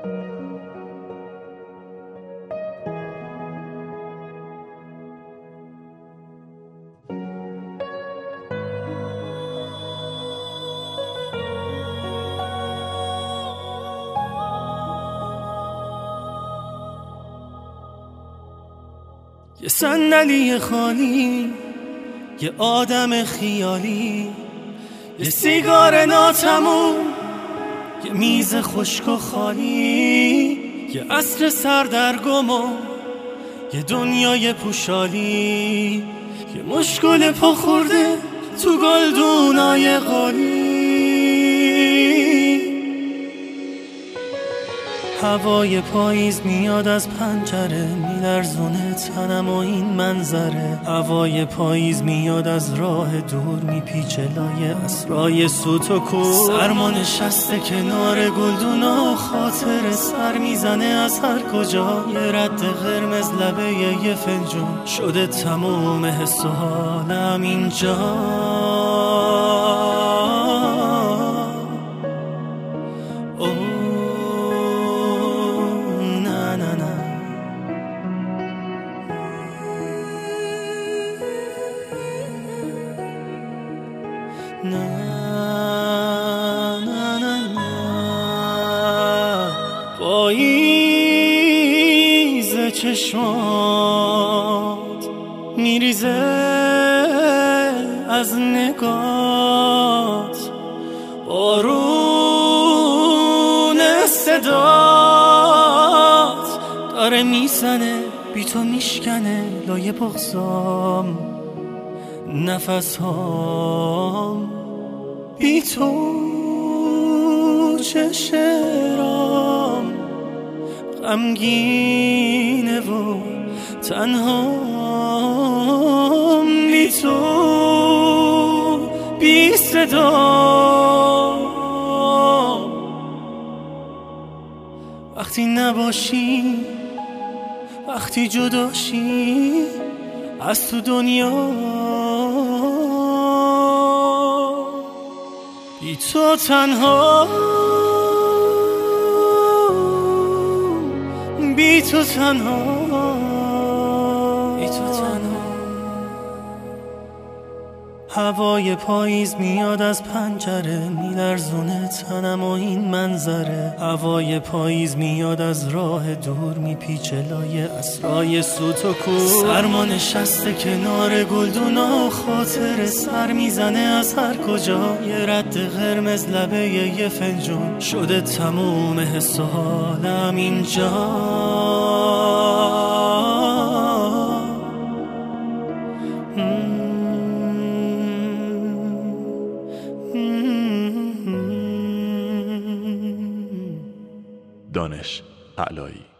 یه صندلی خالی، یه آدم خیالی، یه سیگار ناتموم، یه میز خشک و خالی، یه عصر سردرگم و یه دنیای پوشالی، یه مشکل پا خورده تو گلدونای قالی. هوای پاییز میاد از پنجره، میلرزونه تنم و این منظره. هوای پاییز میاد از راه دور، میپیچه لای اسرای سوت و کور. سرما نشسته کنار گلدونا، خاطر سر میزنه از هر کجا. یه رد قرمز لبه یه فنجون، شده تموم حس و حالم اینجا. پاییز چشمات میریزه از نگات، بارون صدات داره میزنه بی تو میشکنه لای بغضام. نفس هام بی تو چشرام غمگینه و تنهام، بی تو بی صدا. وقتی نباشی، وقتی جداشی از تو دنیا، بی تو تنها، بی تو تنها، بی تو تنها. هوای پاییز میاد از پنجره، میلرزونه تنم و این منظره. هوای پاییز میاد از راه دور، میپیچه لای اسرای سوت و کور. سرما نشسته کنار گلدونا، خاطر سر میزنه از هر کجا. یه رد قرمز لبه یه فنجون، شده تموم حس و حالم اینجا. دانش علایی.